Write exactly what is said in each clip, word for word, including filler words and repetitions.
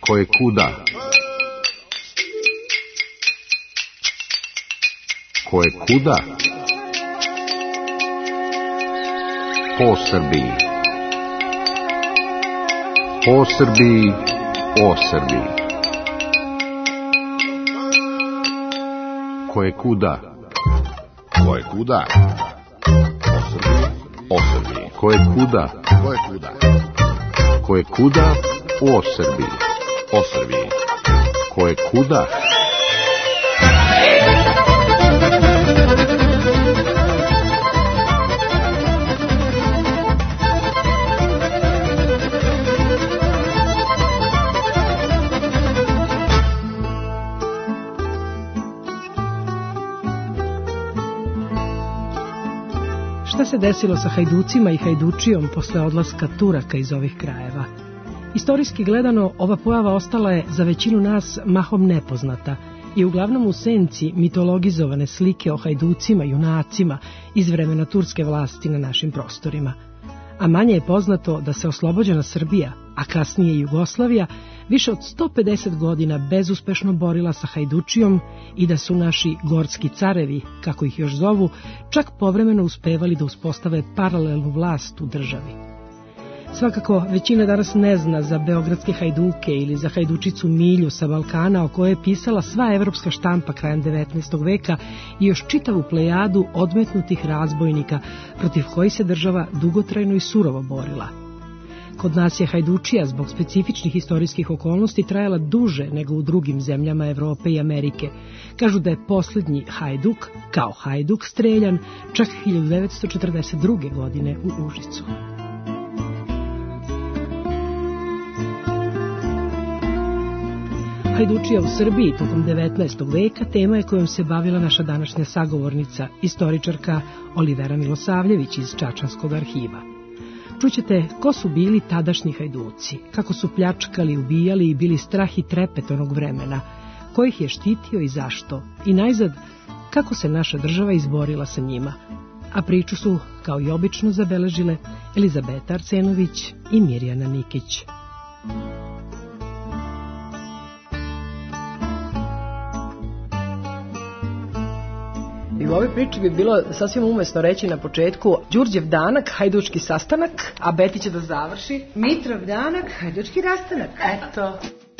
Koje kuda? Koje kuda? Po Srbiji. Po Srbiji, o Srbiji. Koje kuda? Koje kuda? O Srbiji, o Srbiji. Koje kuda? Koje kuda? Koje kuda? O Srbiji. O Srbiji. Koje kuda? Šta se desilo sa hajducima i hajdučijom posle odlaska Turaka iz ovih krajeva? Istorijski gledano, ova pojava ostala je za većinu nas mahom nepoznata i uglavnom u senci mitologizovane slike o hajducima, junacima iz vremena turske vlasti na našim prostorima. A manje je poznato da se oslobođena Srbija, a kasnije Jugoslavija, više od sto pedeset godina bezuspešno borila sa hajdučijom i da su naši gorski carevi, kako ih još zovu, čak povremeno uspevali da uspostave paralelnu vlast u državi. Svakako, većina danas ne zna za beogradske hajduke ili za hajdučicu Milju sa Balkana o kojoj je pisala sva evropska štampa krajem devetnaestog veka i još čitavu plejadu odmetnutih razbojnika protiv kojih se država dugotrajno i surovo borila. Kod nas je hajdučija zbog specifičnih istorijskih okolnosti trajala duže nego u drugim zemljama Evrope i Amerike. Kažu da je posljednji hajduk, kao hajduk, streljan čak hiljadu devetsto četrdeset druge. godine u Užicu. Hajdučija u Srbiji tokom devetnaestog veka tema je kojom se bavila naša današnja sagovornica, istoričarka Olivera Milosavljević iz Čačanskog arhiva. Čućete ko su bili tadašnji hajduci, kako su pljačkali, ubijali i bili strah i trepet onog vremena, ko ih je štitio i zašto, i najzad kako se naša država izborila sa njima. A priču su, kao i obično, zabeležile Elizabeta Arsenović i Mirjana Nikić. I u ovoj priči bi bilo sasvim umesno reći na početku Đurđev danak, hajdučki sastanak, a Beti će da završi Mitrov danak, hajdučki rastanak. Eto.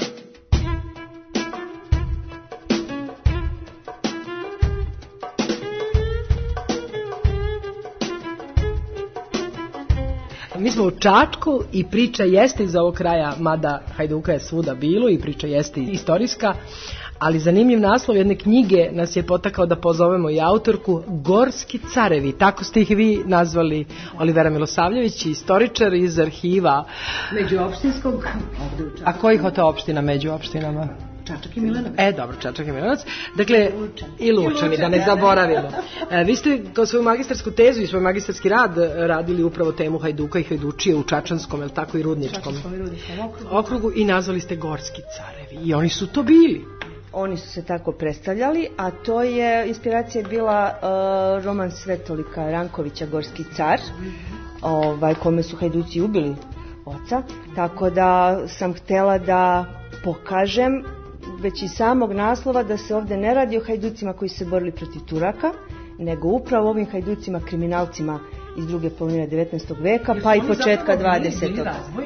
Mi smo u Čačku i priča jeste iz ovog kraja, mada hajduka je svuda bilo i priča jeste istorijska, ali zanimljiv naslov jedne knjige nas je potakao da pozovemo i autorku, Gorski carevi. Tako ste ih vi nazvali, Olivera Milosavljević, istoričar iz arhiva Međuopštinskog ovdje u Čačku. A kojih od te opština među opštinama? Čačak i Milanovac. E, dobro, Čačak i Milanovac. Dakle, i Lučani, da ne zaboravimo. E, vi ste kao svoju magistarsku tezu i svoj magistarski rad radili upravo temu hajduka i hajdučije u Čačanskom, ili tako, i Rudničkom, Čačanskom i Rudničkom okrugu. okrugu i nazvali ste Gorski carevi. I oni su to bili. Oni su se tako predstavljali, a to je, inspiracija je bila uh, roman Svetolika Rankovića Gorski car, ovaj, kome su hajduci ubili oca, tako da sam htjela da pokažem već iz samog naslova da se ovdje ne radi o hajducima koji se borili protiv Turaka, nego upravo ovim hajducima, kriminalcima iz druge polovine devetnaestog veka, pa i početka dvadesetog.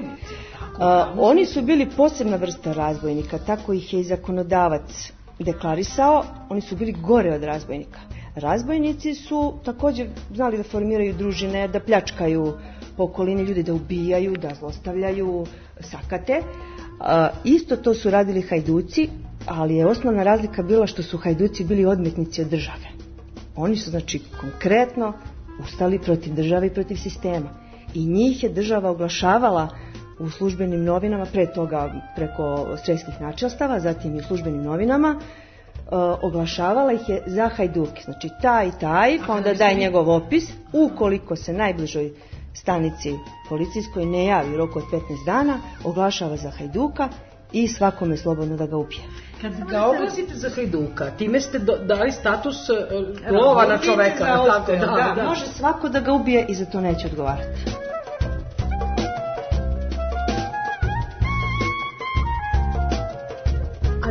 Uh, oni su bili posebna vrsta razbojnika, tako ih je i zakonodavac deklarisao. Oni su bili gore od razbojnika. Razbojnici su također znali da formiraju družine, da pljačkaju po okolini ljudi, da ubijaju, da zlostavljaju, sakate. Uh, isto to su radili hajduci, ali je osnovna razlika bila što su hajduci bili odmetnici od države. Oni su, znači, konkretno ustali protiv države i protiv sistema. I njih je država oglašavala u službenim novinama, pre toga preko strelskih načelstava, zatim i u službenim novinama, e, oglašavala ih je za hajduke. Znači taj i taj, pa onda daje njegov opis. Ukoliko se najbližoj stanici policijskoj ne javi u roku od petnaest dana, oglašava za hajduka i svakome slobodno da ga ubije. Kad ga oglasite za hajduka, time ste do, dali status uh, lova na čoveka. Tako, da, da, da. Može svako da ga ubije i za to neće odgovarati.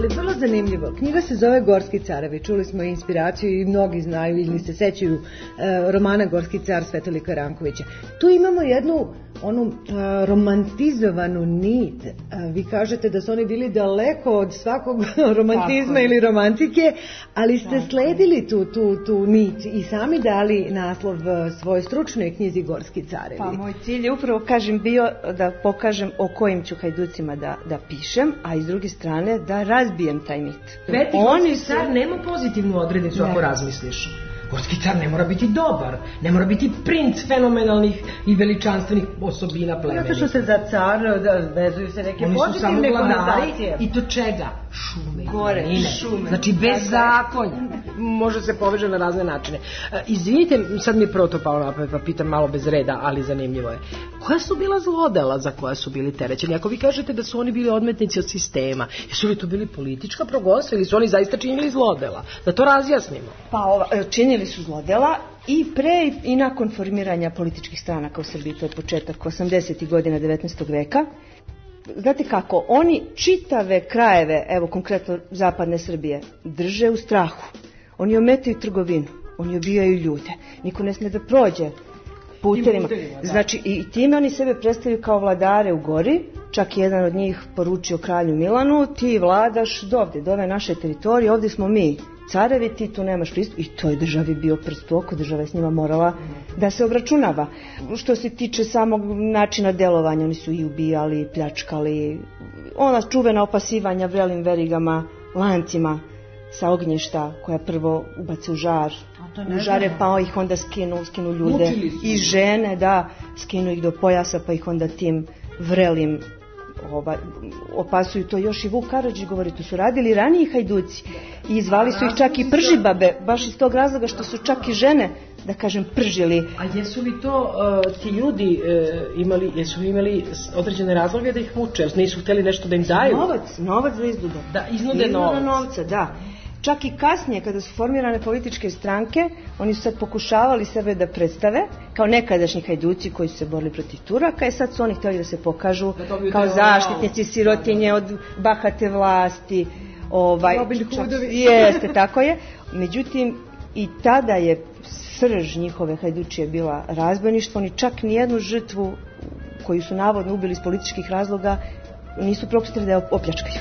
Ali vrlo zanimljivo. Knjiga se zove Gorski carevi. Čuli smo inspiraciju i mnogi znaju ili se sećaju e, romana Gorski car Svetolika Rankovića. Tu imamo jednu onu a, romantizovanu nit. A, vi kažete da su oni bili daleko od svakog romantizma ili romantike, ali ste Tako. sledili tu, tu, tu nit i sami dali naslov svojoj stručnoj knjizi Gorski carevi. Pa moj cilj je upravo, kažem, bio da pokažem o kojim ću hajducima da, da pišem, a iz druge strane da razbijem taj mit. Peti Gorski car nema pozitivnu odrednicu ako razmisliš. Gorski car ne mora biti dobar, ne mora biti princ fenomenalnih i veličanstvenih osobina plemenita. Zato što se za car da vezuju se neke Oni pozitivne konotacije. I to čega? Šume. Gore, šume. Znači bez zakonja. Može se poveže na razne načine. Izvinite, sad mi je prvo to pao na pamet, pa pitam malo bez reda, ali zanimljivo je. Koja su bila zlodela za koja su bili terećeni? Ako vi kažete da su oni bili odmetnici od sistema, jesu li to bili politička progonstva ili su oni zaista činili zlodela? Da to razjasnimo. Pa ova, činili su zlodela i pre i nakon formiranja političkih stranaka u Srbiji, to je početak osamdesetih godina devetnaestog veka. Znate kako, oni čitave krajeve, evo konkretno zapadne Srbije, drže u strahu. Oni ometaju trgovinu, oni obijaju ljude, niko ne sme da prođe putevima. Znači i time oni sebe predstavljaju kao vladare u gori, čak jedan od njih poručio kralju Milanu, ti vladaš dovde, do ove naše teritorije, ovdje smo mi carevi, ti tu nemaš pristup, i to je državi bio prst u oko, država je s njima morala da se obračunava. Što se tiče samog načina delovanja, oni su i ubijali, i pljačkali, ona čuvena opasivanja vrelim verigama, lancima sa ognjišta koja prvo ubace u žar, u žare pa ih onda skinu, skinu ljude i žene, da, skinu ih do pojasa pa ih onda tim vrelim Ova, opasuju. To još i Vuk Karadžić govori, to su radili raniji hajduci i zvali su ih čak i pržibabe, baš iz tog razloga što su čak i žene, da kažem, pržili. A jesu li to uh, ti ljudi uh, imali, jesu li imali određene razloge da ih muče, nisu htjeli nešto da im daju? Novac, novac za iznude. Da, iznude novac. novca, da. Čak i kasnije, kada su formirane političke stranke, oni su sad pokušavali sebe da predstave kao nekadašnji hajduci koji su se borili protiv Turaka i sad su oni htjeli da se pokažu da kao zaštitnici sirotinje od bahate vlasti. Ovaj, čak, jeste, tako je. Međutim, i tada je srž njihove hajdučije bila razbojništvo. Oni čak nijednu žrtvu koju su navodno ubili iz političkih razloga nisu propustili da je opljačkaju.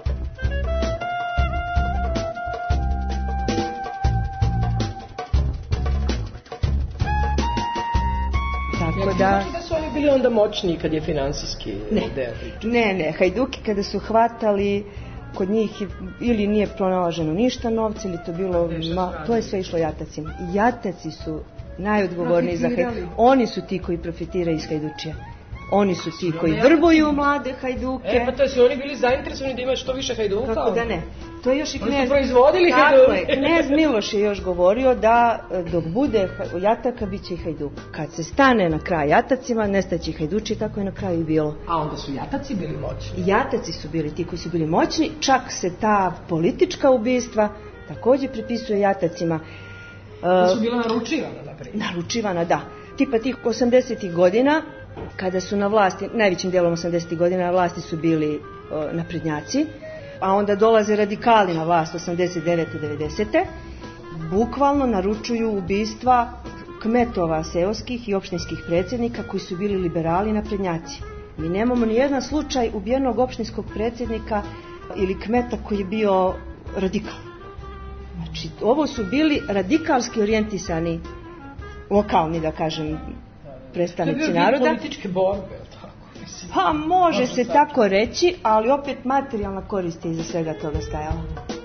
Tako da... Znači da su oni bili onda moćniji kad je finansijski ne. deo? Ne, ne, hajduki kada su hvatali, kod njih ili nije pronalaženo ništa novca ili to bilo, ma, to je sve išlo jatacima. I jataci su najodgovorniji za hajduke. Oni su ti koji profitiraju iz hajdučija. Oni su ti koji vrbuju mlade hajduke. E, pa to su oni bili zainteresovani da ima što više hajduka? Kako da ne. To je još i knez... Oni su proizvodili hajduke. Tako je. Knez Miloš je još govorio da dok bude jataka, bit će i hajduka. Kad se stane na kraj jatacima, nestaće i hajduči, tako je na kraju i bilo. A onda su jataci bili moćni? Jataci su bili ti koji su bili moćni, čak se ta politička ubistva također pripisuje jatacima. Da su bila naručivana, naprijed? Naručivana, da. Tipa tih osamdesetih godina, kada su na vlasti, najvećim dijelom osamdesetih godina na vlasti su bili uh, naprednjaci, a onda dolaze radikali na vlast osamdeset devete devedesete bukvalno naručuju ubistva kmetova seoskih i opštinskih predsjednika koji su bili liberali i naprednjaci. Mi nemamo ni jedan slučaj ubijenog opštinskog predsjednika ili kmeta koji je bio radikal. Znači, ovo su bili radikalski orijentisani lokalni, da kažem, predstavnici naroda. To je bio političke borbe, tako? Mislim. Pa može se tako reći, ali opet materijalna korist je iza svega toga stajala.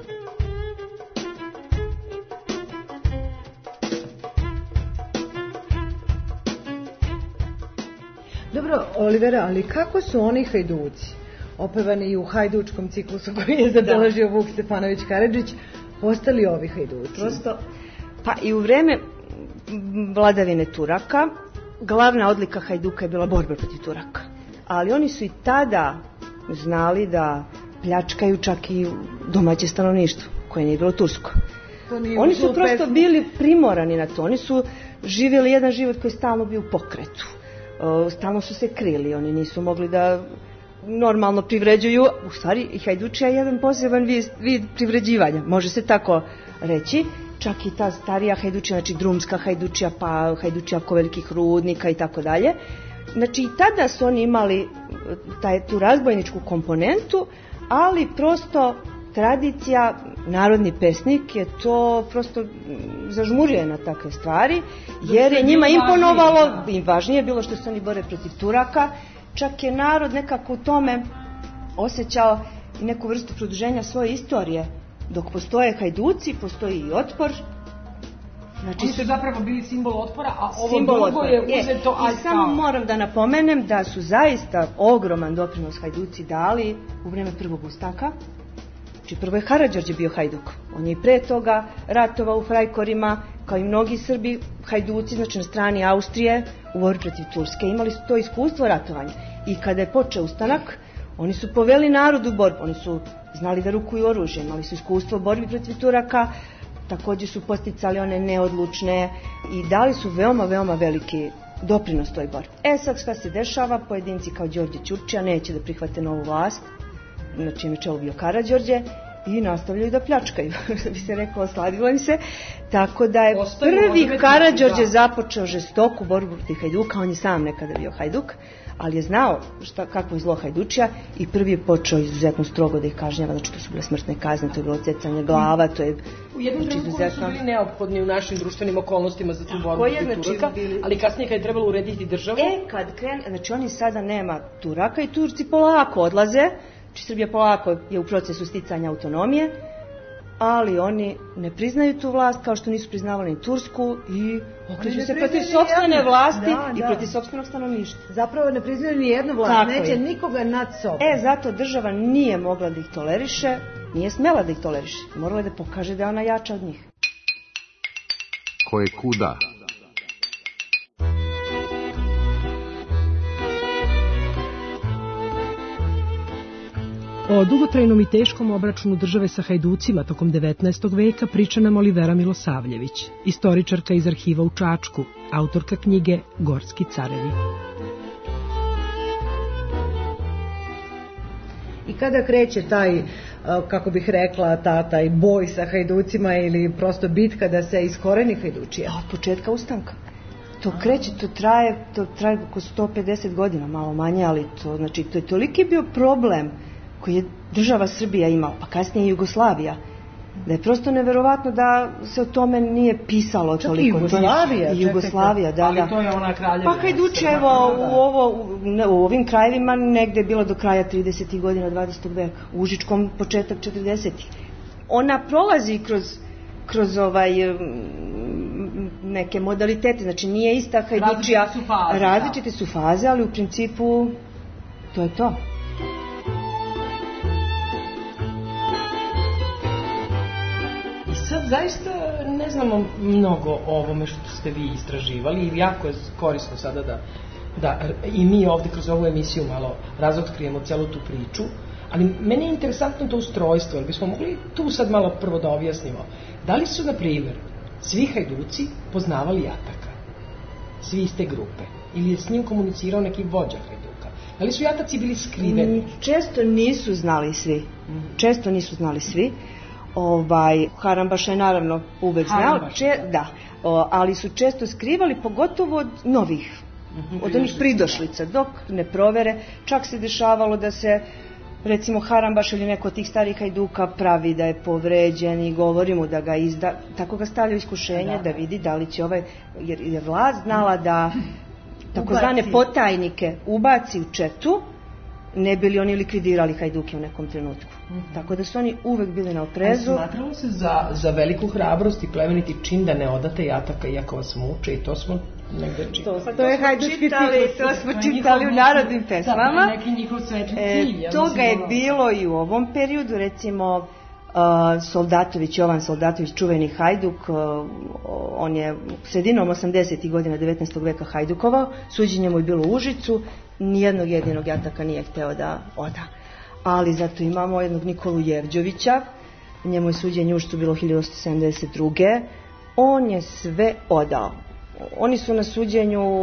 Dobro, Olivera, ali kako su oni hajduci, opevani i u hajdučkom ciklusu koji je zabeležio Vuk Stefanović Karadžić, postali ovi hajduci? Prosto, pa i u vreme vladavine Turaka, glavna odlika hajduka je bila borba protiv Turaka. Ali oni su i tada znali da pljačkaju čak i domaće stanovništvo, koje nije bilo tursko. Oni su prosto bili primorani na to. Oni su živjeli jedan život koji je stalno bio u pokretu. Stalno su se krili, oni nisu mogli da normalno privređuju, u stvari hajdučija je jedan poseban vid, vid privređivanja, može se tako reći, čak i ta starija hajdučija, znači drumska hajdučija, pa hajdučija oko velikih rudnika i tako dalje. Znači i tada su oni imali taj, tu razbojničku komponentu, ali prosto tradicija, narodni pesnik je to prosto zažmurio na takve stvari, jer je njima imponovalo, im važnije je bilo što se oni bore protiv Turaka, čak je narod nekako u tome osjećao i neku vrstu produženja svoje istorije. Dok postoje hajduci, postoji i otpor. Znači, oni su zapravo bili simbol otpora, a ovo drugo otpora je uzeto... E, I samo moram da napomenem da su zaista ogroman doprinos hajduci dali u vreme prvog ustanka. Znači, prvo je Karađorđe bio hajduk. On je i pre toga ratovao u Frajkorima, kao i mnogi Srbi, hajduci, znači na strani Austrije, u borbi protiv Turske. Imali su to iskustvo ratovanja. I kada je počeo ustanak, oni su poveli narod u borbu. Oni su znali da rukuju oružje, imali su iskustvo u borbi protiv Turaka, također su posticali one neodlučne i dali su veoma, veoma veliki doprinos toj borbi. E sad šta se dešava, pojedinci kao Đorđe Ćurčija neće da prihvate novu vlast, na čijem je čelu bio Karađorđe, i nastavljaju da pljačkaju, da bi se rekao, osladilo im se. Tako da je prvi Karađorđe započeo žestoku borbu protiv hajduka, on je sam nekada bio hajduk, ali je znao šta, kako je zlo hajdučija i prvi je počeo izuzetno strogo da ih kažnjava, znači to su bile smrtne kazne, to je bilo odsecanje glava, to je u jednom trenutku izuzetno... su bili neophodni u našim društvenim okolnostima za tu borbu protiv Turaka, bili... ali kasnije kad je trebalo urediti državu... E, kad krene, znači oni sada nema Turaka i Turci polako odlaze, znači Srbija polako je u procesu sticanja autonomije, ali oni ne priznaju tu vlast kao što nisu priznavali ni Tursku i okreću se protiv sopstvene vlasti da, i da. protiv sopstvenog stanovništva. Zapravo ne priznaju ni jednu vlast, tako neće je. Nikoga nad sobom. E, zato država nije mogla da ih toleriše, nije smela da ih toleriše, morala je da pokaže da je ona jača od njih. Ko je kuda? O dugotrajnom i teškom obračunu države sa hajducima tokom devetnaestog veka priča nam Olivera Milosavljević, istoričarka iz arhiva u Čačku, autorka knjige Gorski carevi. I kada kreće taj, kako bih rekla, ta, taj boj sa hajducima ili prosto bitka da se iskoreni hajdučija? Od početka ustanka. To kreće, to traje, to traje oko sto pedeset godina, malo manje, ali to, znači, to je toliki bio problem koji je država Srbija imala, pa kasnije i Jugoslavija, da je prosto neverovatno da se o tome nije pisalo čak toliko. Čak i Jugoslavija. I Jugoslavija, da, ali da. to je ona kraljevina. Pa hajduče, evo, u, ovo, u, u ovim krajevima negde je bilo do kraja tridesetih godina dvadesetog veka, u Užičkom početak četrdesetih. Ona prolazi kroz, kroz ovaj, neke modalitete, znači nije ista hajdučija. Različite su faze. Različite su faze, ali u principu to je to. Sad zaista ne znamo mnogo o ovome što ste vi istraživali i jako je korisno sada da, da i mi ovdje kroz ovu emisiju malo razotkrijemo celu tu priču, ali meni je interesantno to ustrojstvo, jer bismo mogli tu sad malo prvo da objasnimo. Da li su, na primjer, svi hajduci poznavali Jataka? Svi iz te grupe? Ili je s njim komunicirao neki vođa hajduka? Da li su Jataci bili skriveni? Često nisu znali svi. Često nisu znali svi. Ovaj, Harambaša je naravno uvek znao, če, da, o, ali su često skrivali, pogotovo od novih, uh-huh, od onih pridošlica, dok ne provere. Čak se dešavalo da se, recimo, Harambaš ili neko od tih starih hajduka pravi da je povređen i govori mu da ga izda, tako ga stavlja u iskušenje da, da vidi da li će ovaj, jer je vlast znala da takozvane potajnike ubaci u četu, ne bili oni likvidirali hajduke u nekom trenutku. Mm-hmm. Tako da su oni uvek bili na oprezu. Ali smatralo se za, za veliku hrabrost i plemeniti čin da ne odate Jataka iako vas muče i to smo negde čitali. To, to je hajdučki čitali, to smo čitali u narodnim pesmama. Neki njihov svetli cilj. E, toga je bilo i u ovom periodu, recimo uh, Soldatović, Jovan Soldatović, čuveni hajduk, uh, on je sredinom osamdesetih godina devetnaestog veka hajdukovao, suđenje mu je bilo u Užicu, nijednog jedinog Jataka nije hteo da oda. Ali zato imamo jednog Nikolu Jevđovića, njemu je suđenje u Užicu bilo hiljadu osamsto sedamdeset druge. On je sve odao. Oni su na suđenju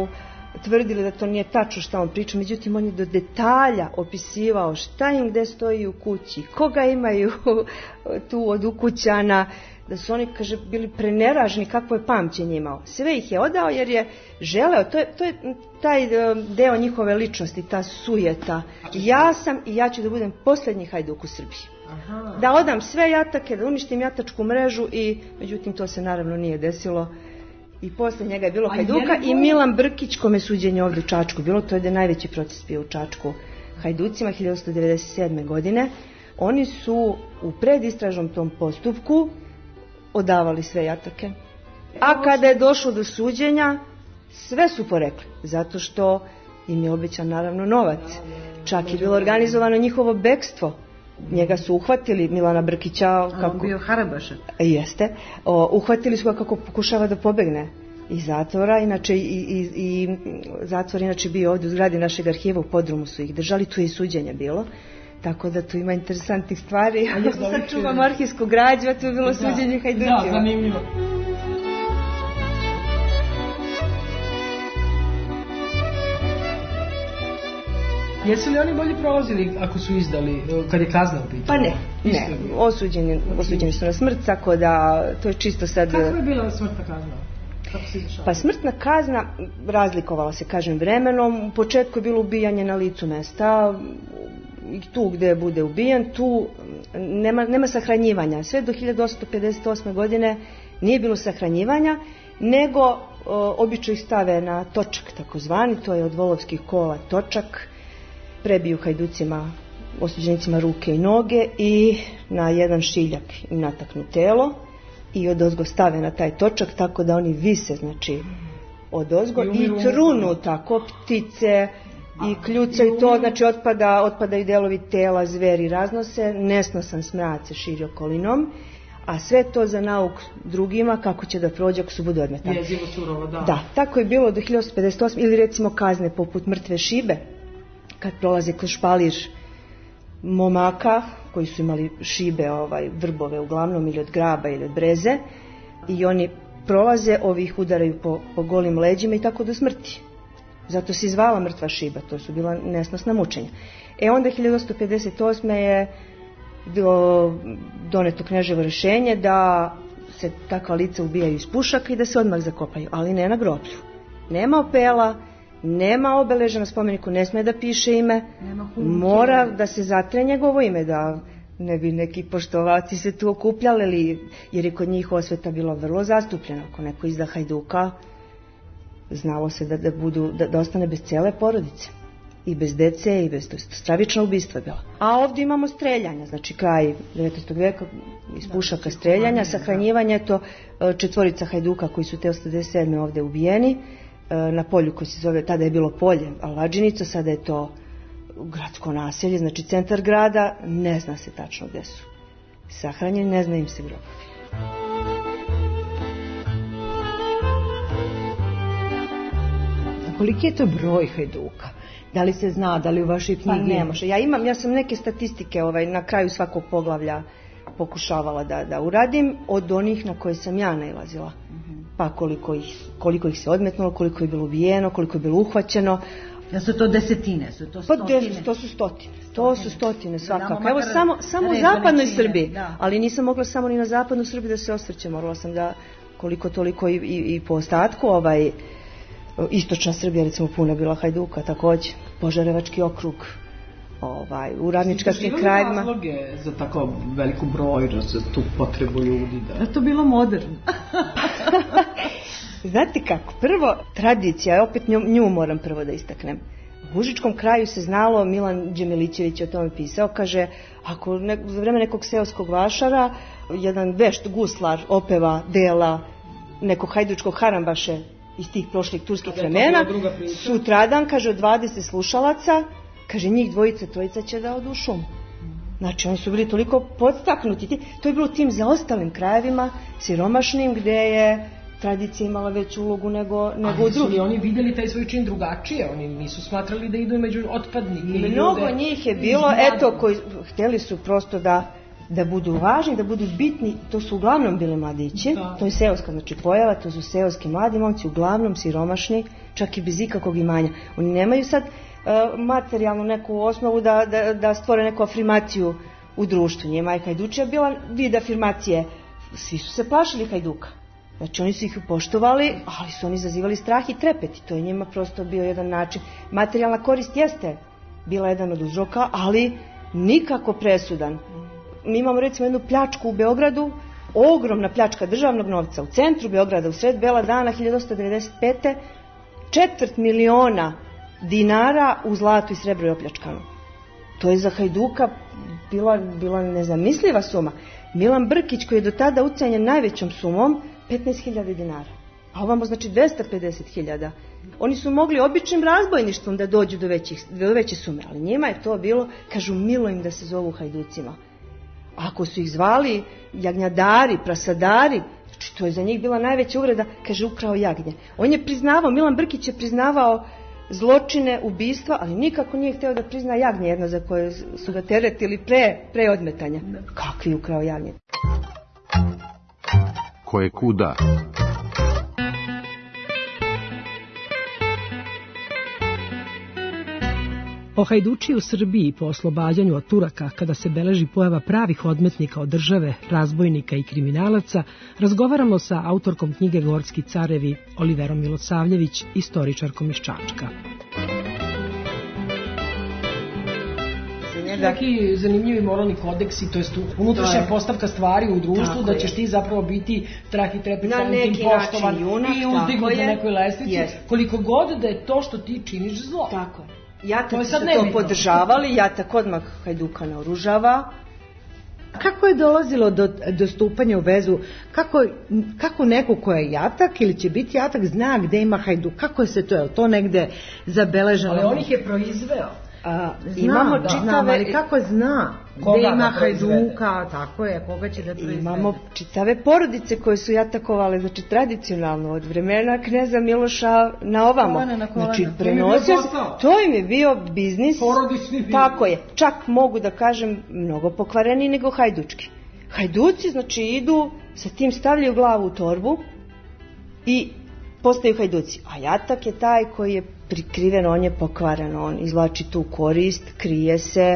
tvrdili da to nije tačno šta on priča, međutim on je do detalja opisivao šta im gde stoji u kući, koga imaju tu od ukućana, da su oni, kaže, bili preneražni kakvo je pamćenje imao. Sve ih je odao jer je želeo, to je, to je taj deo njihove ličnosti, ta sujeta. Ja sam i ja ću da budem posljednji hajduk u Srbiji. Aha. Da odam sve jatake, da uništim jatačku mrežu i međutim to se naravno nije desilo. I posle njega je bilo hajduka i Milan Brkić, kome suđenje ovdje u Čačku bilo, to je da je najveći proces bio u Čačku hajducima hiljadu osamsto devedeset sedme. godine. Oni su u predistražnom tom postupku odavali sve jatake. A kada je došlo do suđenja, sve su porekli, zato što im je obećan naravno novac. Čak je bilo organizovano njihovo bekstvo. Njega su uhvatili, Milana Brkića, kako... On bio harabašak. Jeste. O, uhvatili su ga kako pokušava da pobegne iz zatvora. Inače, i, i, i zatvor inače bio ovdje u zgradi našeg arhiva, u podrumu su ih držali, tu je i suđenje bilo. Tako da tu ima interesantnih stvari. Ako sad čuvamo arhivsku građu, a tu je bilo da, suđenje hajducima. Da, zanimljivo. Jesu li oni bolje prolazili ako su izdali, kad je kazna u pitanju? Pa ne, ne. Osuđeni, osuđeni su na smrt, tako da to je čisto sad... Kako je bila smrtna kazna? Kako se dešava? Pa smrtna kazna razlikovala se, kažem, vremenom. U početku je bilo ubijanje na licu mesta, i tu gde bude ubijen, tu nema, nema sahranjivanja. Sve do hiljadu osamsto pedeset osme. godine nije bilo sahranjivanja, nego o, obično ih stave na točak takozvani, to je od volovskih kola točak, prebiju hajducima, osuđenicima ruke i noge i na jedan šiljak im nataknu telo i odozgo stave na taj točak, tako da oni vise, znači odozgo i, i trunu tako ptice i kljuca i to, znači otpada, otpadaju delovi tela, zveri raznose, nesnosan smrad se širi okolinom, a sve to za nauk drugima kako će da prođe ako su budu odmetani. Jezivo surovo, da. Da, tako je bilo do hiljadu osamsto pedeset osme. Ili recimo kazne poput mrtve šibe, kad prolaze kroz špalir momaka koji su imali šibe, ovaj, vrbove uglavnom, ili od graba ili od breze, i oni prolaze, ovi ih udaraju po, po golim leđima i tako do smrti. Zato se izvala mrtva šiba, to su bila nesnosna mučenja. E onda hiljadu osamsto pedeset osme. je do, doneto Kneževo rješenje da se takva lica ubijaju iz pušaka i da se odmah zakopaju, ali ne na groblju. Nema opela, nema obeleža na spomeniku, ne sme da piše ime, mora da se zatre njegovo ime, da ne bi neki poštovaci se tu okupljali, jer je kod njih osveta bila vrlo zastupljena. Ako neko izda hajduka, znalo se da, da, budu, da, da ostane bez cele porodice. I bez dece, i bez stravična ubistva bila. A ovdje imamo streljanja, znači kraj devetnaestog veka, iz pušaka streljanja, sahranjivanje, to četvorica hajduka koji su te osamsto devedeset sedme. ovdje ubijeni, na polju koji se zove, tada je bilo polje Alvadžinica, sada je to gradsko naselje, znači centar grada, ne zna se tačno gde su sahranjeni, ne zna im se grobovi. Koliki je to broj hajduka? Da li se zna, da li u vašoj knjigi? Pa ne može. Ja imam, ja sam neke statistike ovaj, na kraju svakog poglavlja pokušavala da, da uradim, od onih na koje sam ja nailazila. Mm-hmm. Pa koliko ih, koliko ih se odmetnulo, koliko je bilo ubijeno, koliko je bilo uhvaćeno. Da su to desetine, su to stotine? Pa de, to su stotine, to su stotine svakako. Evo samo, samo u zapadnoj Srbiji, da. Ali nisam mogla samo ni na zapadnu Srbiji da se osvrćem, morala sam da koliko toliko i, i, i po ostatku, ovaj, istočna Srbija recimo puna bila hajduka, također, Požarevački okrug, ovaj, u ravničkarskim krajevima. Ste razloge za tako veliku broj, za tu potrebu ljudi? Da, da to bilo moderno. Znate kako, prvo tradicija, opet nju, nju moram prvo da istaknem. U Užičkom kraju se znalo, Milan Đemilićević je o tome pisao, kaže, ako ne, za vreme nekog seoskog vašara jedan vešt guslar opeva dela nekog hajdučkog harambaše iz tih prošlih turskih vremena, sutradan, kaže, od dvadeset slušalaca, kaže, njih dvojica, trojica će da odu u šumu. Znači, oni su bili toliko podstaknuti. To je bilo tim zaostalim krajevima, siromašnim, gde je tradicija imala veću ulogu nego, nego u drugim. Ali su oni vidjeli taj svoj čin drugačije? Oni nisu smatrali da idu među otpadnike? Mnogo ljude, njih je bilo, eto, koji htjeli su prosto da da budu važni, da budu bitni, to su uglavnom bili mladići, da. To je seoska znači pojava, to su seoski mladi momci, uglavnom siromašni, čak i bez ikakvog imanja. Oni nemaju sad uh, materijalnu neku osnovu da, da, da stvore neku afirmaciju u društvu. Njima je hajdučija bila vid afirmacije, svi su se plašili hajduka. Znači oni su ih poštovali, ali su oni izazivali strah i trepet i to je njima prosto bio jedan način. Materijalna korist jeste bila jedan od uzroka, ali nikako presudan. Mi imamo recimo jednu pljačku u Beogradu, ogromna pljačka državnog novca u centru Beograda, u sred bela dana hiljadu osamsto devedeset pete četvrt miliona dinara u zlatu i srebru je opljačkano. To je za hajduka bila, bila nezamisliva suma. Milan Brkić koji je do tada ucenjen najvećom sumom, petnaest hiljada dinara. A ovamo znači dvesta pedeset hiljada. Oni su mogli običnim razbojništvom da dođu do, većih, do veće sume, ali njima je to bilo, kažu, milo im da se zovu hajducima. Ako su ih zvali jagnjadari, prasadari, znači to je za njih bila najveća uvreda, kaže, ukrao jagnje. On je priznavao, Milan Brkić je priznavao zločine, ubistva, ali nikako nije hteo da prizna jagnje jedno za koje su ga teretili pre, pre odmetanja. Kakvi ukrao jagnje? Ko je kuda? O hajdučiji u Srbiji po oslobađanju od Turaka, kada se beleži pojava pravih odmetnika od države, razbojnika i kriminalaca, razgovaramo sa autorkom knjige Gorski carevi, Oliverom Milosavljević, istoričarkom iz Čačka. Neki zanimljivi moralni kodeksi, to je unutrašnja postavka stvari u društvu, da ćeš ti zapravo biti strah i trepet samim tim poštovan i uzdignut na nekoj lestvici, koliko god da je to što ti činiš zlo. Tako je. Jatak su to podržavali, Jatak odmah hajduka naoružava. Kako je dolazilo do, do stupanja u vezu? Kako, kako neko ko je Jatak ili će biti Jatak zna gde ima hajduk? Kako je se to, je to negde zabeleženo? Ali on ih je proizveo. A, zna, imamo da, čitave, znam, ali kako zna gde ima hajduka, tako je, koga će da proizvede? Imamo čitave porodice koje su jatakovale, znači tradicionalno od vremena kneza Miloša na ovamo. Kolena na kolena. Znači prenosio se, to im je bio biznis, tako je, čak mogu da kažem mnogo pokvareniji nego hajdučki. Hajduci znači idu, sa tim stavljaju glavu u torbu i postaju hajduci, a Jatak je taj koji je prikriven, on je pokvaren, on izvlači tu korist, krije se,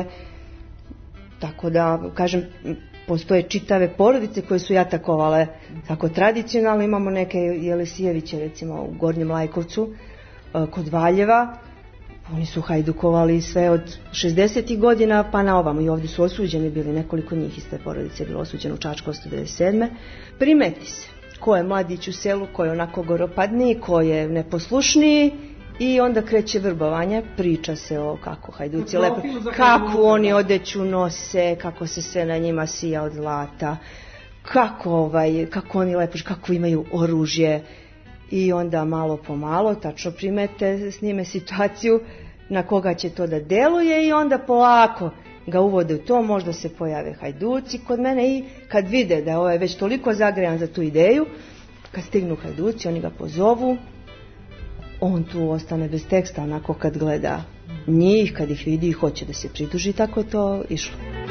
tako da, kažem, postoje čitave porodice koje su jatakovale tako tradicionalno, imamo neke Jelisijeviće, recimo u Gornjem Lajkovcu, kod Valjeva, oni su hajdukovali sve od šezdesetih godina pa na ovamo i ovdje su osuđeni bili, nekoliko njih iz te porodice je bilo osuđeno u Čačku osamsto devedeset sedme Primeti se ko je mladić u selu, ko je onako goropadniji, ko je neposlušniji i onda kreće vrbovanje, priča se o kako hajduci lepo, kako oni odeću nose, kako se sve na njima sija od zlata, kako, ovaj, kako oni lepo, kako imaju oružje i onda malo po malo tačno primete, snime situaciju na koga će to da deluje i onda polako ga uvode u to, možda se pojave hajduci kod mene i kad vide da je ovaj već toliko zagrejan za tu ideju, kad stignu hajduci, oni ga pozovu, on tu ostane bez teksta, onako kad gleda njih, kad ih vidi i hoće da se pridruži, tako je to išlo.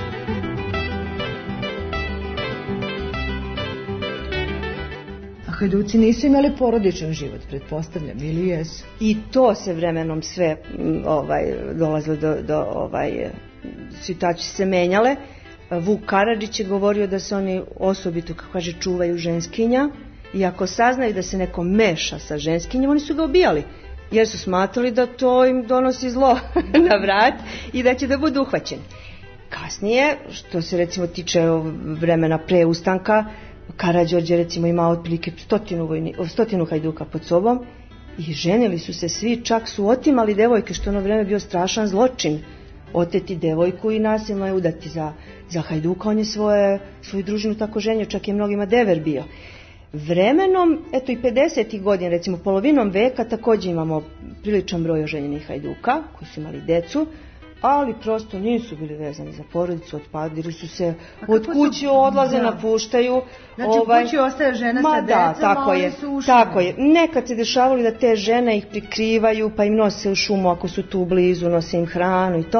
A hajduci nisu imali porodičan život, pretpostavljam, ili jesu? I to se vremenom sve ovaj, dolazilo do, do ovaj, situacije se menjale. Vuk Karadžić je govorio da se oni osobito, kako kaže, čuvaju ženskinja i ako saznaju da se neko meša sa ženskinjom, oni su ga ubijali jer su smatrali da to im donosi zlo na vrat i da će da budu uhvaćeni. Kasnije, što se recimo tiče vremena pre ustanka, Karađorđe recimo imao otprilike stotinu, vojni, stotinu hajduka pod sobom i ženili su se svi, čak su otimali devojke, što ono vreme bio strašan zločin. Oteti devojku i nasilno je udati za, za hajduka, on je svoje, svoju družinu tako ženio, čak je mnogima dever bio. Vremenom, eto i pedesetih godina, recimo polovinom veka, također imamo priličan broj oženjenih hajduka koji su imali decu, ali prosto nisu bili vezani za porodicu, otpadili su se od kuće, odlaze, da. Napuštaju. Znači ovaj, u kući ostaje žena sa decom, da, tako je, su ušli. Tako je. Nekad se dešavali da te žene ih prikrivaju, pa im nose u šumu ako su tu blizu, nose im hranu i to,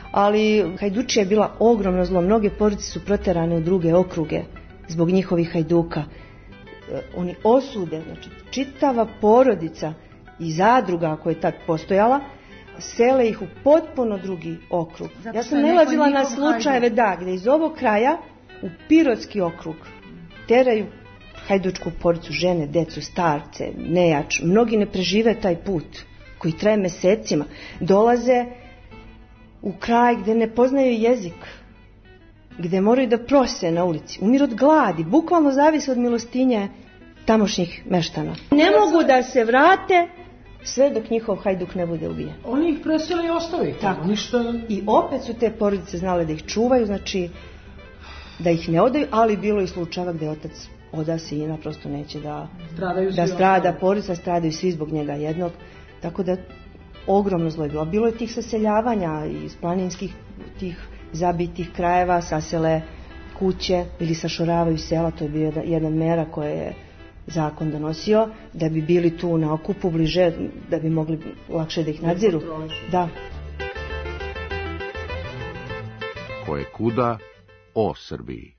ali hajdučija je bila ogromno zlo. Mnoge porodice su proterane u druge okruge zbog njihovih hajduka. Oni osude, znači čitava porodica i zadruga koja je tad postojala, sele ih u potpuno drugi okrug. Zato ja sam što je nalazila neko na njihov slučajeve da, gde iz ovog kraja u Pirotski okrug teraju hajdučku porodicu, žene, decu, starce, nejač. Mnogi ne prežive taj put koji traje mesecima. Dolaze u kraj gde ne poznaju jezik, gde moraju da prose na ulici, umiru od gladi, bukvalno zavise od milostinje tamošnjih meštana. Ne mogu da se vrate sve dok njihov hajduk ne bude ubijen. Oni ih presele i ostave ih tamo, ništa... I opet su te porodice znale da ih čuvaju, znači da ih ne odaju, ali bilo i slučajeva gde otac oda sina, prosto neće da, da strada porodica, stradaju svi zbog njega jednog, tako da ogromno zlo je bilo. Bilo je tih saseljavanja iz planinskih tih zabitih krajeva, sasele kuće ili sašoravaju sela, to je bio jedan mera koje je zakon donosio, da bi bili tu na okupu bliže, da bi mogli lakše da ih nadziru. Da. Ko je kuda o Srbiji.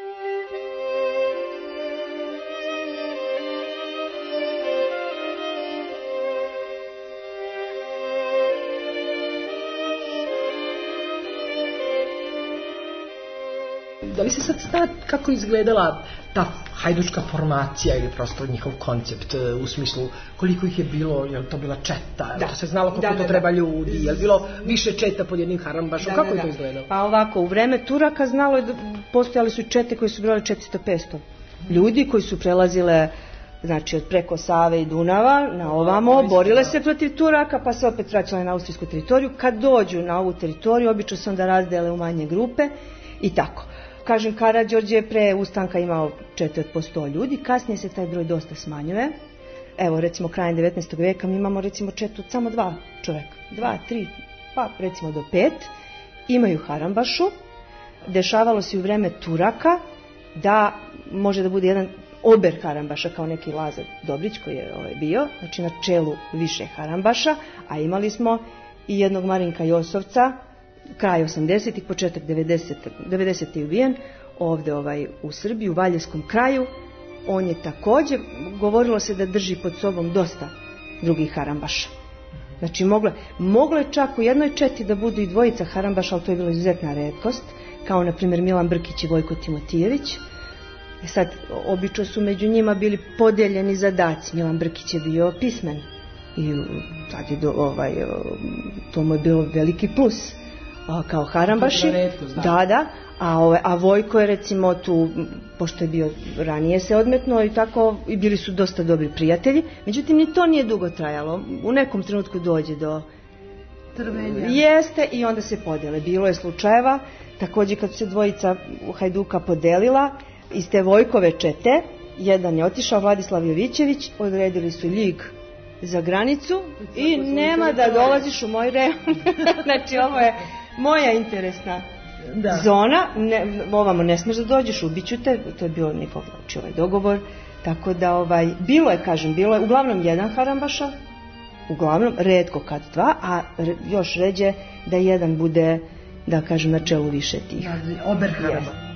Da li se sad zna kako izgledala ta hajdučka formacija ili prosto njihov koncept u smislu koliko ih je bilo, je li to bila četa, da. To se znalo koliko da, to da, treba da. ljudi, je li bilo više četa pod jednim harambašom, da, kako da, je to izgledalo? Pa ovako, u vreme Turaka znalo je da postojali su čete koje su brale četiristo do petsto ljudi koji su prelazile, znači od preko Save i Dunava na ovamo, borile se protiv Turaka pa se opet vraćale na austrijsku teritoriju. Kad dođu na ovu teritoriju obično se onda razdele u manje grupe i tako. Kažem, Karađorđe je pre ustanka imao četiri po sto ljudi, kasnije se taj broj dosta smanjuje. Evo, recimo, krajem devetnaestog veka mi imamo, recimo, četu od samo dva čoveka. Dva, tri, pa recimo do pet. Imaju harambašu. Dešavalo se u vreme Turaka da može da bude jedan ober harambaša, kao neki Lazar Dobrić koji je ovaj, bio, znači na čelu više harambaša, a imali smo i jednog Marinka Josovca, kraj osamdesetih, početak devedesetih, devedesetih je ubijen ovde ovaj, u Srbiji, u Valjevskom kraju. On je također, govorilo se da drži pod sobom dosta drugih harambaša. Znači moglo, moglo je čak u jednoj četi da budu i dvojica harambaša, ali to je bila izuzetna retkost, kao na primjer Milan Brkić i Vojko Timotijević. E sad, obično su među njima bili podeljeni zadaci. Milan Brkić je bio pismen i sad je do, ovaj, to mu je bilo veliki plus. A, kao harambaši, da, da, a, ove, a Vojko je recimo tu, pošto je bio ranije se odmetno i tako, i bili su dosta dobri prijatelji, međutim ni to nije dugo trajalo, u nekom trenutku dođe do trvenja. Jeste i onda se podele, bilo je slučajeva, također kad su se dvojica hajduka podelila, iz te Vojkove čete, jedan je otišao, Vladislav Jovićević, odredili su ljig za granicu i nema da dolaziš u moj rejon. Znači ovo je moja interesna da. zona, ne, ovamo ne smeš da dođeš, ubiću te, to je bio njihov znači, ovaj dogovor, tako da ovaj, bilo je, kažem, bilo je uglavnom jedan harambaša, uglavnom, retko kad dva, a re, još ređe da jedan bude, da kažem, na čelu više tih. Ober haramba.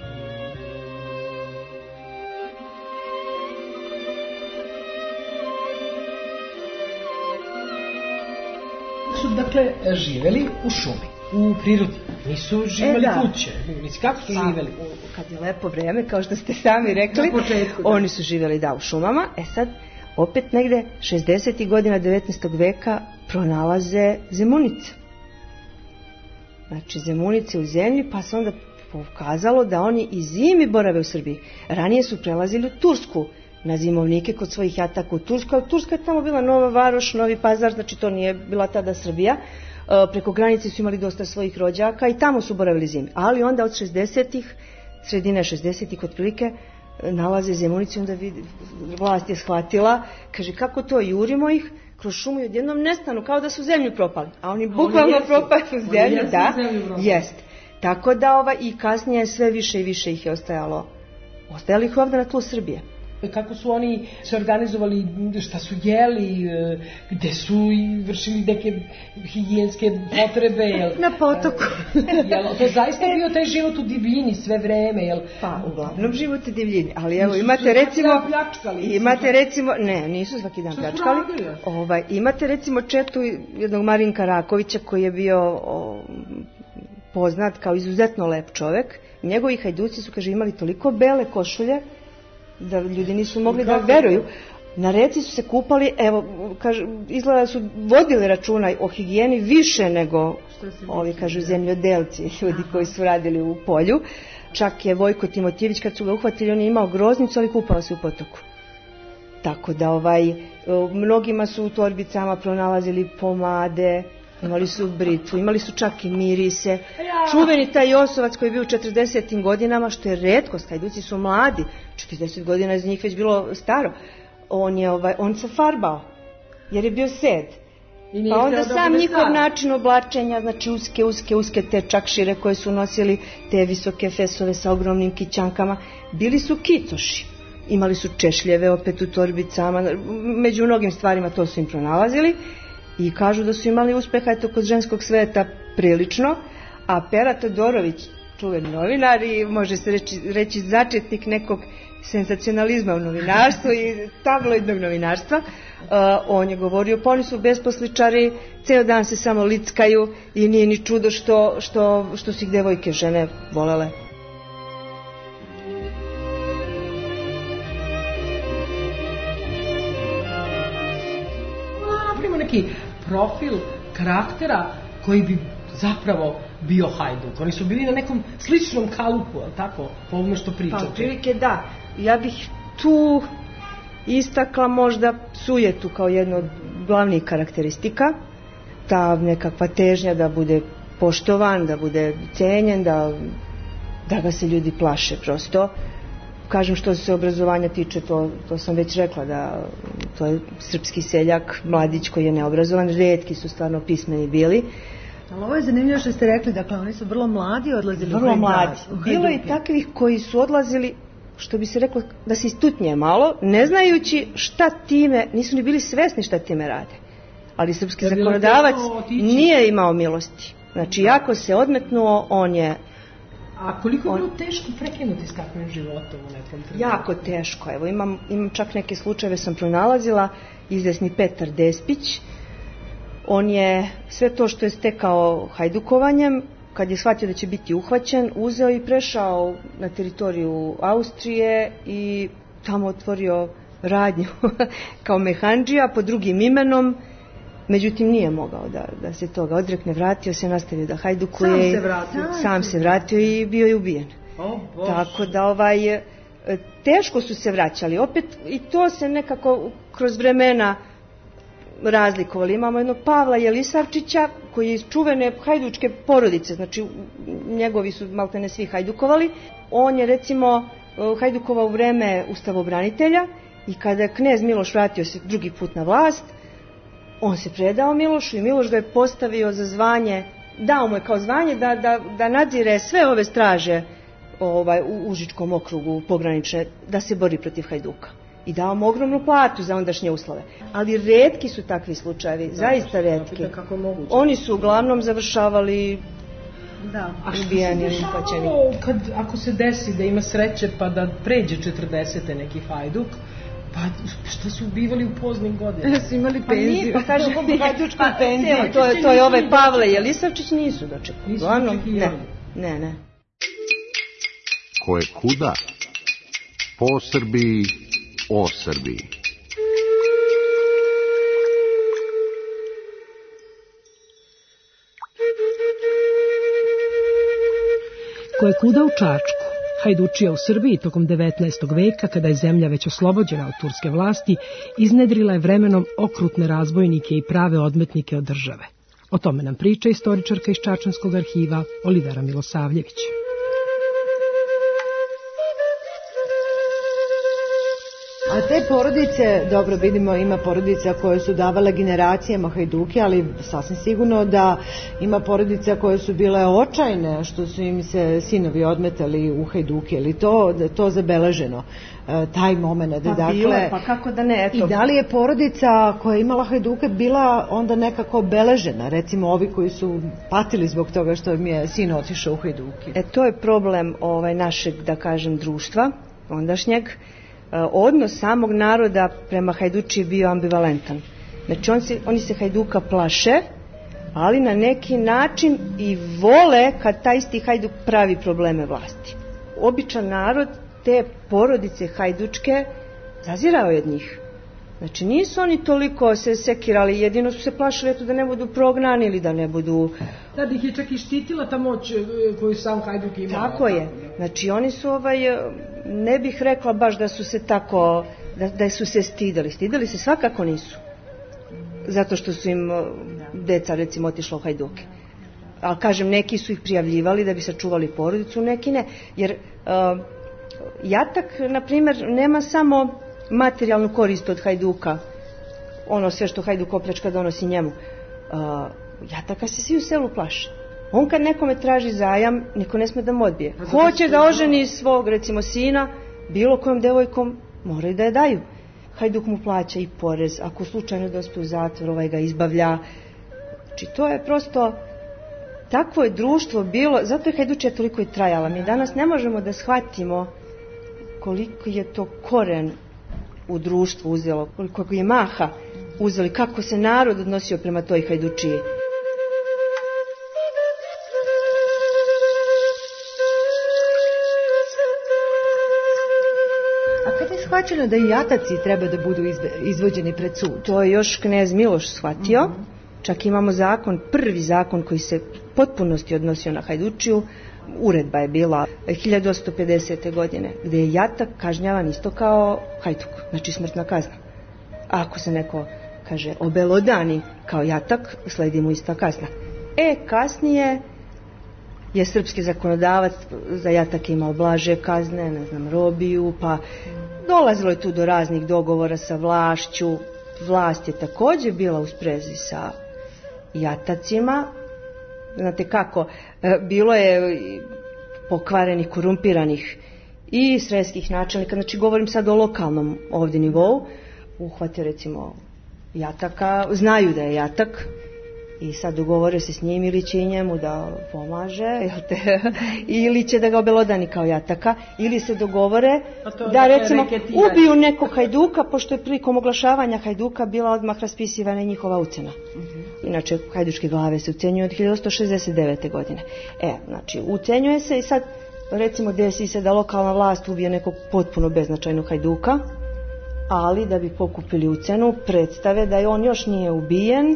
Su dakle živeli u šumi, u prirodi, nisu živeli e, kuće, nisi kako su živeli? Pa, kad je lepo vreme, kao što ste sami rekli, početku, da. Oni su živeli da u šumama, e sad opet negde šezdesetih godina devetnaestog veka pronalaze zemunice. Znači zemunice u zemlji, pa se onda pokazalo da oni i zimi borave u Srbiji. Ranije su prelazili u Tursku na zimovnike kod svojih jataka u Tursku, ali Turska je tamo bila Nova Varoš, Novi Pazar, znači to nije bila tada Srbija. E, preko granice su imali dosta svojih rođaka i tamo su boravili zimi. Ali onda od šezdesetih, sredine šezdesetih otprilike, nalaze zemunice, onda vidi, vlast je shvatila, kaže kako to, jurimo ih kroz šumu i odjednom nestanu, kao da su zemlju propali. A oni bukvalno oni propali u zemlju, da, jest. Tako da ova, i kasnije sve više i više ih je ostajalo, ostajalo ih ovdje na tlu Srbije. kako su oni se organizovali, šta su jeli, gde su i vršili neke higijenske potrebe. Jel, na potoku. Jel, to zaista je bio taj život u divljini sve vreme. Jel? Pa, uglavnom život u divljini, ali evo imate recimo... Imate recimo, ne, nisu svaki dan pljačkali. Ovaj, imate recimo četu jednog Marinka Rakovića koji je bio o, poznat kao izuzetno lep čovek. Njegovi hajduci su, kaže, imali toliko bele košulje da ljudi nisu mogli da veruju. Na reci su se kupali, evo, kaže, izgleda su vodili računa o higijeni više nego ovi, kažu, zemljodelci, ljudi koji su radili u polju. Čak je Vojko Timotijević, kad su ga uhvatili, on je imao groznicu, ali kupao se u potoku. Tako da, ovaj, mnogima su u torbicama pronalazili pomade, imali su britvu, imali su čak i mirise. Čuveni taj Josovac koji je bio u četrdesetim godinama, što je retkost, hajduci su mladi, četrdeset godina iz njih već bilo staro. On je ovaj, on se farbao, jer je bio sed. Pa onda sam njihov način oblačenja, znači uske, uske, uske te čakšire koje su nosili, te visoke fesove sa ogromnim kićankama, bili su kicoši. Imali su češljeve opet u torbicama, među mnogim stvarima to su im pronalazili i kažu da su imali uspeha eto kod ženskog sveta prilično, a Pera Todorović, čuveni novinar i može se reći, reći začetnik nekog senzacionalizma u novinarstvu i tabloidnog novinarstva, uh, on je govorio, pa oni su besposličari, ceo dan se samo lickaju i nije ni čudo što, što, što su ih devojke žene volele. Napravimo neki profil karaktera koji bi zapravo bio hajduk. Oni su bili na nekom sličnom kalupu, ali tako, po ovome što pričate. Pa, prilike da. Ja bih tu istakla možda sujetu kao jednu od glavnih karakteristika. Ta nekakva težnja da bude poštovan, da bude cenjen, da, da ga se ljudi plaše prosto. Kažem, što se obrazovanja tiče, to, to sam već rekla, da to je srpski seljak, mladić koji je neobrazovan, retki su stvarno pismeni bili. Ali ovo je zanimljivo što ste rekli, dakle oni su vrlo mladi odlazili vrlo mladi. Bilo je i takvih koji su odlazili, što bi se reklo, da se istutnje malo, ne znajući šta time, nisu ni bili svesni šta time rade. Ali srpski ja zakonodavac nije imao milosti. Znači, jako se odmetnuo, on je... A koliko je bilo teško prekinuti s takvim životom u nekom trenutku? Jako teško. Evo, imam, imam čak neke slučajeve sam pronalazila, izvesni Petar Despić. On je sve to što je stekao hajdukovanjem, kad je shvatio da će biti uhvaćen, uzeo i prešao na teritoriju Austrije i tamo otvorio radnju kao mehandžija pod drugim imenom. Međutim, nije mogao da, da se toga odrekne, vratio se, nastavio da hajdukuje. Sam se vratio. Sam se vratio i bio je ubijen. Oh, tako da ovaj, teško su se vraćali. Opet i to se nekako kroz vremena razlikovali. Imamo jednog Pavla Jelisavčića koji je iz čuvene hajdučke porodice, znači njegovi su maltene svi hajdukovali. On je recimo hajdukovao u vreme ustavobranitelja i kada je knez Miloš vratio se drugi put na vlast, on se predao Milošu i Miloš ga je postavio za zvanje, dao mu je kao zvanje da, da, da nadzire sve ove straže ovaj, u Užičkom okrugu pogranične, da se bori protiv hajduka. I dao mu ogromnu platu za ondašnje uslove. Ali retki su takvi slučajevi, da, zaista retki. Oni su uglavnom završavali da. ubijani ili uhvaćeni. Kad, ako se desi da ima sreće pa da pređe četrdesete neki hajduk, pa što su ubivali u poznim godinama? Su imali penziju. Pa, pa kaže, hajdučku penziju. To, to je ovaj Pavle Jelisavčić, nisu dočekali. Uglavnom, ne, ne, ne. Ko je kuda? Po Srbiji, o Srbiji. Ko je kuda u Čačku? Hajdučija u Srbiji tokom devetnaestog veka, kada je zemlja već oslobođena od turske vlasti, iznedrila je vremenom okrutne razbojnike i prave odmetnike od države. O tome nam priča istoričarka iz Čačanskog arhiva Olivera Milosavljević. A te porodice, dobro vidimo, ima porodica koje su davale generacijama hajduke, ali sasvim sigurno da ima porodica koje su bile očajne što su im se sinovi odmetali u hajduke, ili to, to zabeleženo, taj moment. Pa dakle, bile, pa kako da ne, eto. I da li je porodica koja je imala hajduke bila onda nekako obeležena, recimo ovi koji su patili zbog toga što im je sin otišao u hajduke? E, to je problem ovaj, našeg, da kažem, društva, ondašnjeg. Odnos samog naroda prema hajduči je bio ambivalentan. Znači on se, oni se hajduka plaše, ali na neki način i vole kad taj isti hajduk pravi probleme vlasti. Običan narod te porodice hajdučke zazirao je od njih. Znači nisu oni toliko se sekirali, jedino su se plašili eto da ne budu prognani ili da ne budu... Da, da ih je čak i štitila ta moć koju sam hajduk imao. Tako je. Znači oni su, ovaj, ne bih rekla baš da su se tako, da, da su se stidali. Stidali se svakako nisu. Zato što su im deca recimo otišla u hajduke. Ali kažem, neki su ih prijavljivali da bi sačuvali porodicu, neki ne. Jer uh, jatak, na primjer, nema samo materijalnu korist od hajduka, ono sve što hajduk opljačka donosi njemu. Uh, jataka se svi u selu plaše. On kad nekome traži zajam, niko ne sme da mu odbije. Hoće da oženi svog, recimo, sina, bilo kojom devojkom, moraju da je daju. Hajduk mu plaća i porez, ako slučajno dospe u zatvor, ovaj ga izbavlja. Znači, to je prosto, takvo je društvo bilo, zato je hajdučija toliko i trajala. Mi danas ne možemo da shvatimo koliko je to koren u društvu uzelo, koliko je maha uzeli, kako se narod odnosio prema toj hajdučiji. Shvaćeno da i jataci treba da budu izvođeni pred sud. To je još knez Miloš shvatio. Mm-hmm. Čak imamo zakon, prvi zakon koji se potpunosti odnosio na hajdučiju. Uredba je bila hiljadu osamsto pedesete. godine, gde je jatak kažnjavan isto kao hajduk, znači smrtna kazna. A ako se neko, kaže, obelodani kao jatak, sledi mu ista kazna. E, kasnije je srpski zakonodavac za jatak imao blaže kazne, ne znam, robiju, pa dolazilo je tu do raznih dogovora sa vlašću. Vlast je također bila u sprezi sa jatacima. Znate kako, bilo je pokvarenih, korumpiranih i sredskih načelnika, znači govorim sad o lokalnom ovdje nivou, uhvate recimo jataka, znaju da je jatak, i sad dogovore se s njim ili će i njemu da pomaže, jel te, ili će da ga obelodani kao jataka, ili se dogovore da recimo ubiju nekog hajduka, pošto je prilikom oglašavanja hajduka bila odmah raspisivana i njihova ucena. Inače, hajdučke glave se ucenjuju od hiljadu osamsto šezdeset devete. godine. E, znači, ucenjuje se i sad, recimo, desi se da lokalna vlast ubije nekog potpuno beznačajnog hajduka, ali da bi pokupili ucenu, predstave da je on još nije ubijen,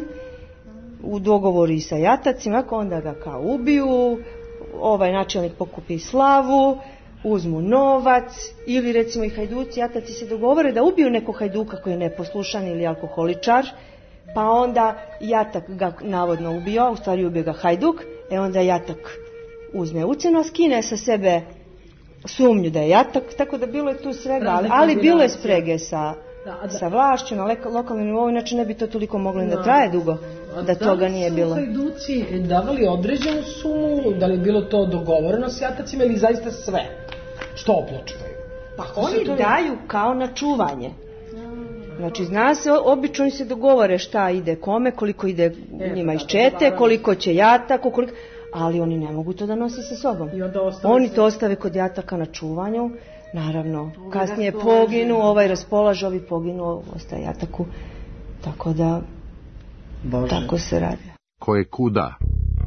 u dogovori sa jatacima, onda ga kao ubiju, ovaj načelnik pokupi slavu, uzmu novac, ili recimo i hajduci, jataci se dogovore da ubiju nekog hajduka koji je neposlušan ili alkoholičar, pa onda jatak ga navodno ubio, u stvari ubio ga hajduk, e onda jatak uzme ucenu, a skine sa sebe sumnju da je jatak, tako da bilo je tu svega, ali, ali bilo je sprege sa, da, da. sa vlašću na lokalnom nivou, inače ne bi to toliko moglo da, da traje dugo, da, da toga nije bilo. Da li su hajduci davali određenu sumu, da li je bilo to dogovoreno s jatacima ili zaista sve što opljačkaju? Pa oni to daju kao na čuvanje. Znači, zna se, obično se dogovore šta ide kome, koliko ide njima iz čete, koliko će jatak, koliko... ali oni ne mogu to da nose sa sobom. Oni to ostave kod jataka na čuvanju, naravno, kasnije poginu, ovaj raspolaže, ovi poginu, ostaje jataku, tako da Bože. Tako se radi. Ko je kuda?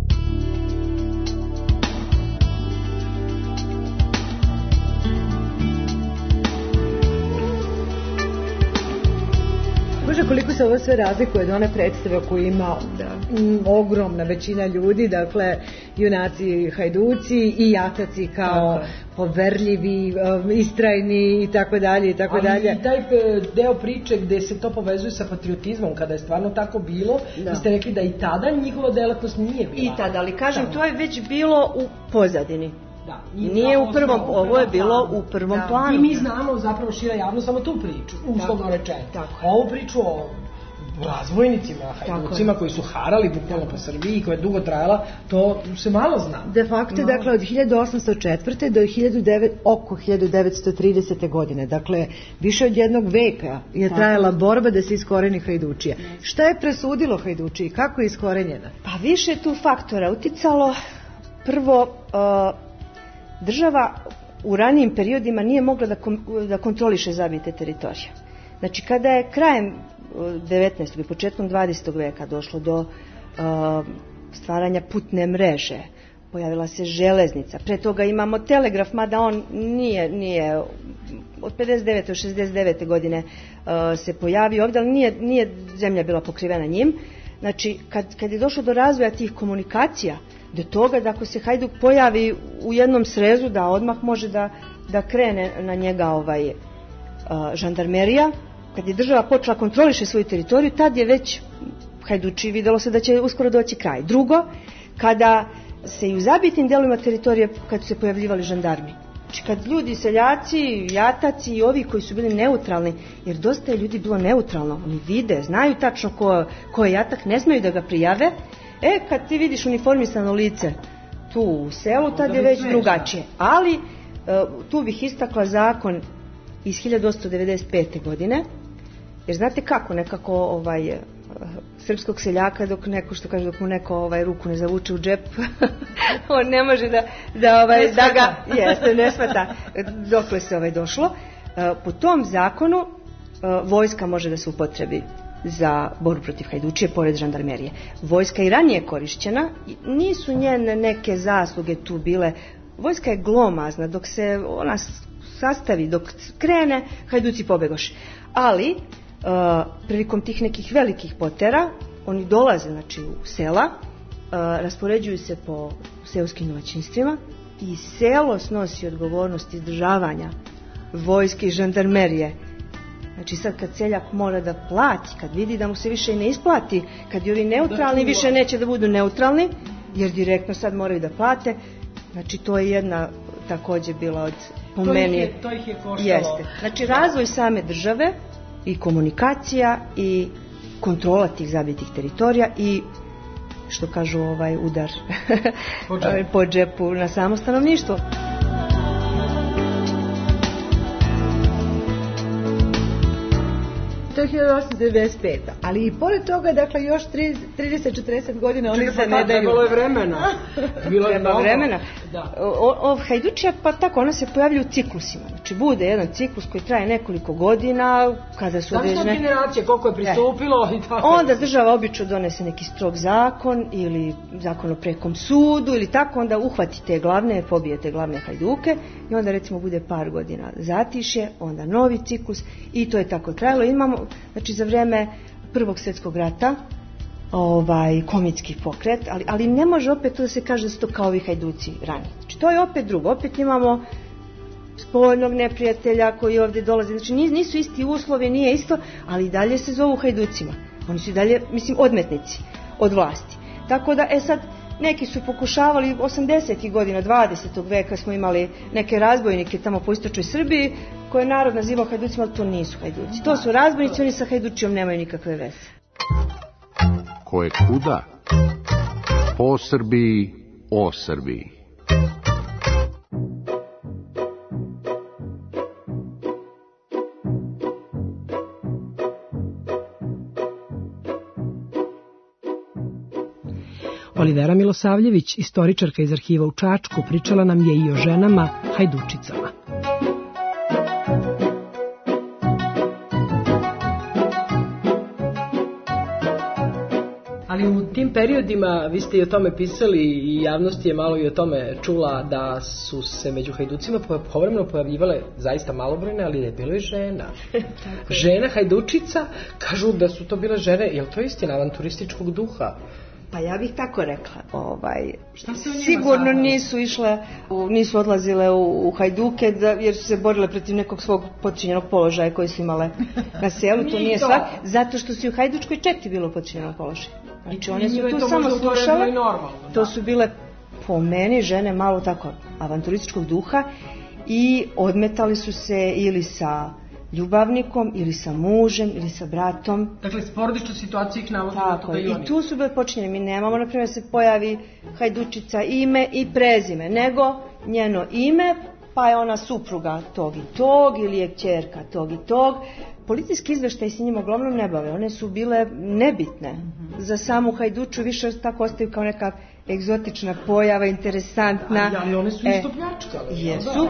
Bože, koliko se ovo sve razlikuje od one predstave koju ima da. m, ogromna većina ljudi, dakle junaci hajduci i jataci kao dakle. poverljivi, um, istrajni i tako dalje i tako dalje. Ali i taj deo priče gde se to povezuje sa patriotizmom, kada je stvarno tako bilo, da. Vi ste rekli da i tada njihova delatnost nije bila. I tada, ali kažem, to je već bilo u pozadini. Da, nije u prvom, ovo je bilo u prvom da. planu. I mi znamo zapravo šira javnost samo tu priču, uslovno rečeno. Ovu priču o razvojnicima, hajducima koji su harali bukvalno po Srbiji i koja je dugo trajala, to se malo zna. De facto, no. dakle, od hiljadu osamsto četvrte do oko hiljadu devetsto tridesete godine, dakle, više od jednog veka je trajala borba da se iskoreni hajdučija. Šta je presudilo hajdučiji? Kako je iskorenjena? Pa više je tu faktora uticalo. Prvo, uh, država u ranijim periodima nije mogla da, kom, da kontroliše zabite teritorije. Znači, kada je krajem devetnaestog i početkom dvadesetog veka došlo do uh, stvaranja putne mreže, pojavila se železnica, pre toga imamo telegraf, mada on nije, nije od pedeset devete do šezdeset devete godine uh, se pojavio ovdje, ali nije, nije zemlja bila pokrivena njim. Znači, kad, kad je došlo do razvoja tih komunikacija, do toga da ako se hajduk pojavi u jednom srezu, da odmah može da, da krene na njega ovaj, uh, žandarmerija. Kad je država počela kontroliše svoju teritoriju, tad je već hajduči videlo se da će uskoro doći kraj. Drugo, kada se i u zabitim delovima teritorije, kad su se pojavljivali žandarmi, znači kad ljudi, seljaci, jataci i ovi koji su bili neutralni, jer dosta je ljudi bilo neutralno, oni vide, znaju tačno ko, ko je jatak, ne smiju da ga prijave. E, kad ti vidiš uniformisano lice tu u selu, tad je već drugačije. Ali tu bih istakla zakon iz hiljadu osamsto devedeset pete godine, jer znate kako, nekako ovaj, srpskog seljaka, dok neko, što kaže, dok mu neko ovaj, ruku ne zavuče u džep, on ne može da, da, ovaj, da ga, jeste, ne svata, dokle se ovaj došlo. Po tom zakonu vojska može da se upotrebi za borbu protiv hajdučije, pored žandarmerije. Vojska i ranije korišćena, nisu njene neke zasluge tu bile. Vojska je glomazna, dok se ona sastavi, dok krene, hajduci pobegoše. Ali, uh, prilikom tih nekih velikih potera, oni dolaze, znači, u sela, uh, raspoređuju se po seoskim domaćinstvima i selo snosi odgovornost izdržavanja vojske i žandarmerije. Znači, sad kad seljak mora da plati, kad vidi da mu se više ne isplati, kad i ovi neutralni više neće da budu neutralni, jer direktno sad moraju da plate, znači, to je jedna takođe bila od, po to meni, ih je, to ih je koštalo. Jeste. Znači, razvoj same države i komunikacija i kontrola tih zabitih teritorija i, što kažu, ovaj udar po džepu, po džepu na samo stanovništvo. To je hiljadu osamsto devedeset peta. Ali i pored toga, dakle, još trideset do četrdeset godina oni se ne daju. Bilo je vremena. Bilo je Treba vremena. Da. O, o, hajdučija, pa tako, ona se pojavlja u ciklusima. Znači, bude jedan ciklus koji traje nekoliko godina, kada su određene... Znači, generacije, koliko je pristupilo i tako. Onda država obično donese neki strog zakon ili zakon o prekom sudu ili tako, onda uhvati te glavne, pobije te glavne hajduke i onda, recimo, bude par godina zatišje, onda novi ciklus i to je tako trajalo. Imamo, znači, za vreme Prvog svjetskog rata ovaj komitski pokret, ali, ali ne može opet to da se kaže da su to kao ovi hajduci ranije. Znači, to je opet drugo. Opet imamo spoljnog neprijatelja koji ovdje dolaze. Znači, nisu isti uslovi, nije isto, ali i dalje se zovu hajducima. Oni su i dalje, mislim, odmetnici od vlasti. Tako da, e sad, neki su pokušavali, osamdesetih godina dvadesetog veka smo imali neke razbojnike tamo po istočnoj Srbiji, koje je narod nazivao hajducima, ali to nisu hajduci. To su razbojnici, oni sa hajdučijom nemaju nikakve veze. Ko je kuda? Po Srbiji, o Srbiji. Olivera Milosavljević, istoričarka iz arhiva u Čačku, pričala nam je i o ženama hajdučicama. Ali u tim periodima, vi ste i o tome pisali i javnost je malo i o tome čula, da su se među hajducima povremeno pojavljivale zaista malobrojne, ali je bilo i žena. Žena hajdučica, kažu da su to bile žene, je li to istina, avanturističkog duha? Pa ja bih tako rekla, ovaj, sigurno nisu išle, nisu odlazile u, u hajduke, da, jer su se borile protiv nekog svog podčinjenog položaja koji su imale na selu, to nije svak, zato što su u hajdučkoj četi bilo podčinjenog položaja. Znači, one su tu samo slušale, to su bile po meni žene malo tako avanturističkog duha i odmetali su se ili sa ljubavnikom, ili sa mužem, ili sa bratom. Dakle, porodična situacija ih navodi na to da i oni. I tu su bile počinjene. Mi nemamo, na primjer, se pojavi hajdučica ime i prezime, nego njeno ime, pa je ona supruga tog i tog, ili je kćerka tog i tog. Policijski izveštaj se njima uglavnom ne bave. One su bile nebitne. Mm-hmm. Za samu hajduču više tako ostaju kao neka egzotična pojava, interesantna. Ali one su isto pljačkale. Jesu.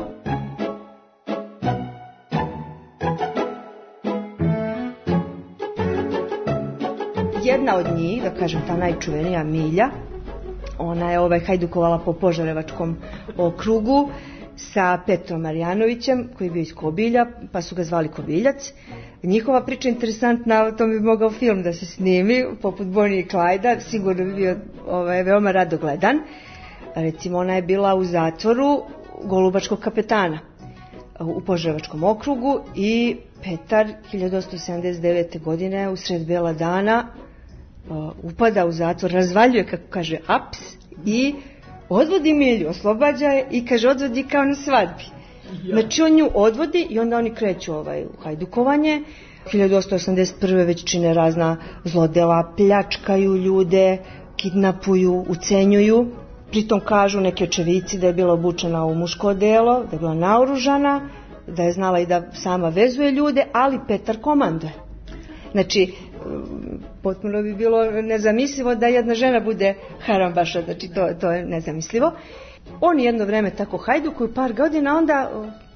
Jedna od njih, da kažem ta najčuvenija Milja, ona je ovaj hajdukovala po Požarevačkom okrugu sa Petrom Marjanovićem, koji je bio iz Kobilja, pa su ga zvali Kobiljac. Njihova priča je interesantna, to bi mogao film da se snimi, poput Bonnie i Clyda, sigurno bi bio ovaj, veoma rado gledan. Recimo, ona je bila u zatvoru Golubačkog kapetana u Požarevačkom okrugu i Petar hiljadu osamsto sedamdeset devete. godine u sred bela dana uh, upada u zatvor, razvaljuje, kako kaže, aps i odvodi Milju, oslobađa je i kaže odvodi kao na svadbi. Ja. Znači on nju odvodi i onda oni kreću ovaj, u hajdukovanje. hiljadu osamsto osamdeset prve. već čine razna zlodela, pljačkaju ljude, kidnapuju, ucenjuju. Pritom kažu neki očevici da je bila obučena u muško odelo, da je bila naoružana, da je znala i da sama vezuje ljude, ali Petar komanduje. Znači, potpuno bi bilo nezamislivo da jedna žena bude harambaša, znači to, to je nezamislivo. Oni jedno vreme tako hajdukuju par godina, onda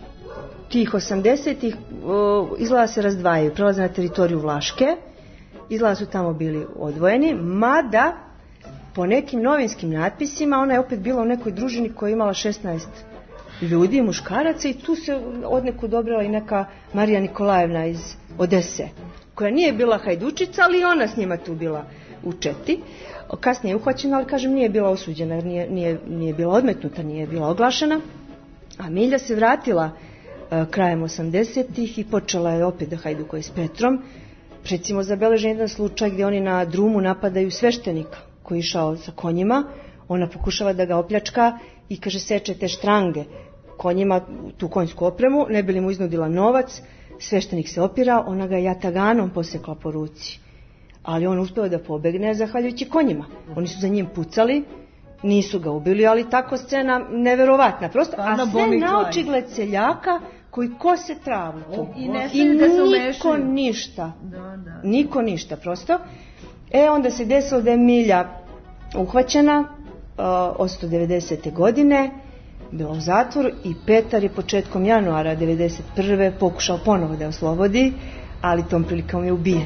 tih osamdesetih izgleda se razdvajaju, prelaze na teritoriju Vlaške, izgleda su tamo bili odvojeni, mada po nekim novinskim natpisima ona je opet bila u nekoj družini koja je imala šesnaest ljudi, muškaraca, i tu se odneku dobrala i neka Marija Nikolajevna iz Odese, koja nije bila hajdučica, ali ona s njima tu bila u četi. Kasnije je uhvaćena, ali kažem nije bila osuđena, jer nije, nije, nije bila odmetnuta, nije bila oglašena. A Milja se vratila uh, krajem osamdesetih i počela je opet da hajdukuje s Petrom. Recimo, zabeležen jedan slučaj gdje oni na drumu napadaju sveštenika koji je išao sa konjima. Ona pokušava da ga opljačka i kaže seče te štrange konjima, tu konjsku opremu, ne bi li mu iznudila novac. Sveštenik se opira, ona ga jataganom posekla po ruci. Ali on uspeo da pobegne zahvaljujući konjima. Oni su za njim pucali, nisu ga ubili, ali tako scena neverovatna prosto. A sve na očigled seljaka koji kose travu tu. I, ne I da se niko ništa. Da, da. Niko ništa prosto. E onda se desilo da je Milja uhvaćena uh, osamsto devedesete. godine, bila u zatvoru i Petar je početkom januara devedeset prve. pokušao ponovo da je oslobodi, ali tom prilikom je ubijen.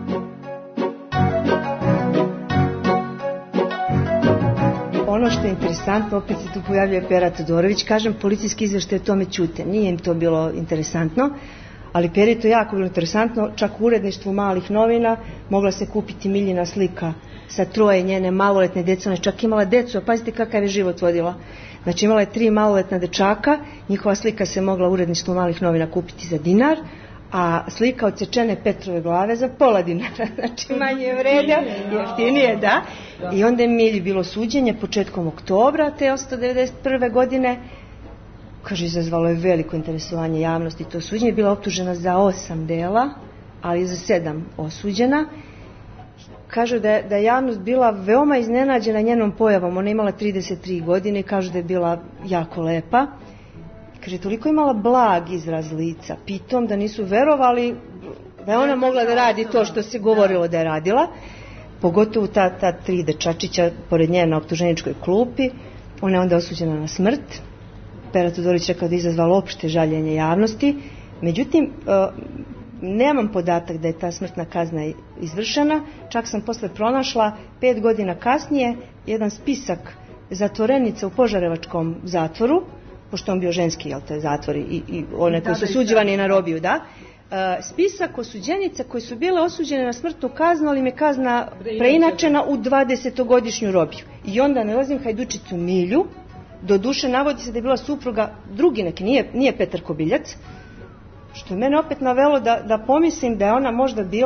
Ono što je interesantno, opet se tu pojavljuje Pera Todorović, kažem, policijski izveštaj o tome ćute, nije im to bilo interesantno, ali Peri to jako bilo interesantno, čak u uredništvu malih novina mogla se kupiti Miljina slika sa troje njene maloletne dece, ona je čak imala decu, a pazite kakav je život vodila. Znači imala je tri maloletna dečaka, njihova slika se mogla u uredništvu malih novina kupiti za dinar, a slika odsečene Petrove glave za pola dinara, znači manje vreda, jeftinije, da. I onda je Milji bilo suđenje početkom oktobra te osamsto devedeset prve. godine, kaže, izazvalo je veliko interesovanje javnosti, to suđenje je bila optužena za osam dela, ali za sedam osuđena. Kažu da je, da je javnost bila veoma iznenađena njenom pojavom, ona je imala trideset tri godine i kažu da je bila jako lepa. Kaže, toliko imala blag izraz lica, pitom da nisu verovali da je ona mogla da radi to što se govorilo da je radila, pogotovo ta, ta tri dečačića pored nje na optuženičkoj klupi. Ona je onda osuđena na smrt. Pera Todorović rekao da je izazvalo opšte žaljenje javnosti, međutim, nemam podatak da je ta smrtna kazna izvršena, čak sam posle pronašla pet godina kasnije jedan spisak zatvorenica u Požarevačkom zatvoru, pošto on bio ženski, jel te, zatvori i, i one koji su osuđivani na robiju, da. Uh, spisak osuđenica koji su bile osuđene na smrtnu kaznu, ali im je kazna preinačena u dvadesetogodišnju robiju. I onda nalazim hajdučicu Milju, do duše navodi se da je bila supruga drugi neki, nije, nije Petar Kobiljac, što je mene opet navelo da, da pomislim da je ona možda bila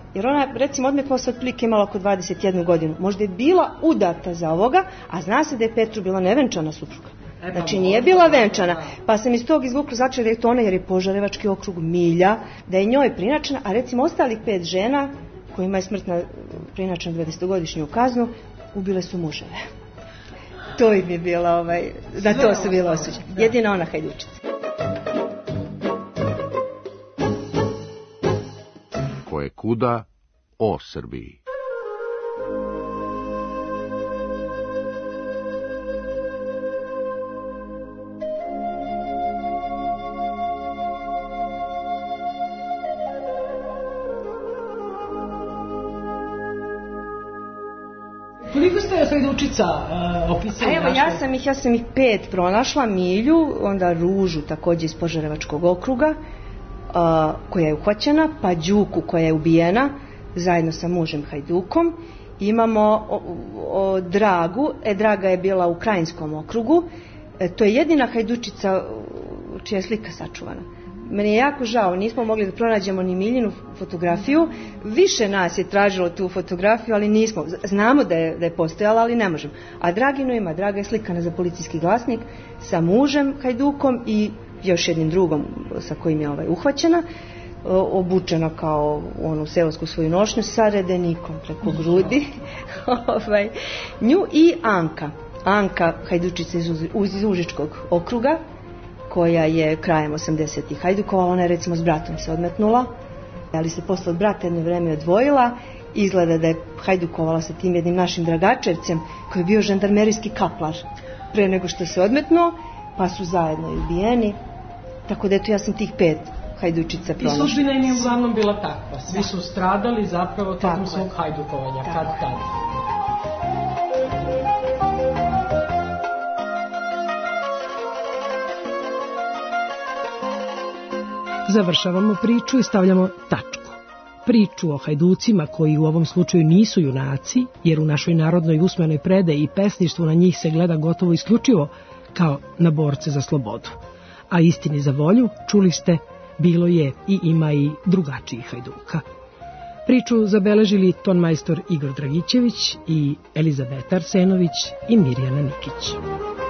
jer ona, recimo, odmetnuo se otprilike imala oko dvadeset jednu godinu. Možda je bila udata za ovoga, a zna se da je Petru bila nevenčana supruga. Znači nije bila venčana, pa sam iz tog izvukla začela da je to ona, jer je Požarevački okrug milja, da je njoj prinačena, a recimo ostalih pet žena kojima je smrtna prinačena dvadesetogodišnju kaznu, ubile su muževe. To im je bila, ovaj, da to su bila osuđena. Jedina ona hajdučica. Ko je kuda o Srbiji. Koliko ste hajdučica uh, opisali? A evo, ja sam ih, ja sam ih pet pronašla, Milju, onda Ružu, takođe iz Požarevačkog okruga, uh, koja je uhvaćena, pa Đuku, koja je ubijena, zajedno sa mužem hajdukom. Imamo o, o, Dragu, e, Draga je bila u Krajinskom okrugu, e, to je jedina hajdučica čija je slika sačuvana. Meni je jako žao, nismo mogli da pronađemo ni Miljinu fotografiju, više nas je tražilo tu fotografiju, ali nismo, znamo da je, da je postojala, ali ne možemo. A Draginu ima, Draga je slikana za Policijski glasnik sa mužem hajdukom i još jednim drugom sa kojim je ovaj uhvaćena, obučena kao onu seosku svoju nošnju sa redenikom preko grudi. ovaj, nju i Anka, Anka hajdučica iz, iz Užičkog okruga, koja je krajem osamdesetih hajdukovala, ona je recimo s bratom se odmetnula, ali se posle od brata jedno vreme odvojila, izgleda da je hajdukovala sa tim jednim našim Dragačevcem, koji je bio žandarmerijski kaplar pre nego što se odmetnuo, pa su zajedno i ubijeni, tako da eto ja sam tih pet hajdučica pronašla. I sudbina im je uglavnom bila takva, svi su stradali zapravo tokom svog hajdukovanja, kad tad. Završavamo priču i stavljamo tačku. Priču o hajducima koji u ovom slučaju nisu junaci, jer u našoj narodnoj usmenoj predaji i pesništvu na njih se gleda gotovo isključivo kao na borce za slobodu. A istini za volju, čuli ste, bilo je i ima i drugačijih hajduka. Priču zabeležili tonmajstor Igor Dragićević i Elizabeta Arsenović i Mirjana Nikić.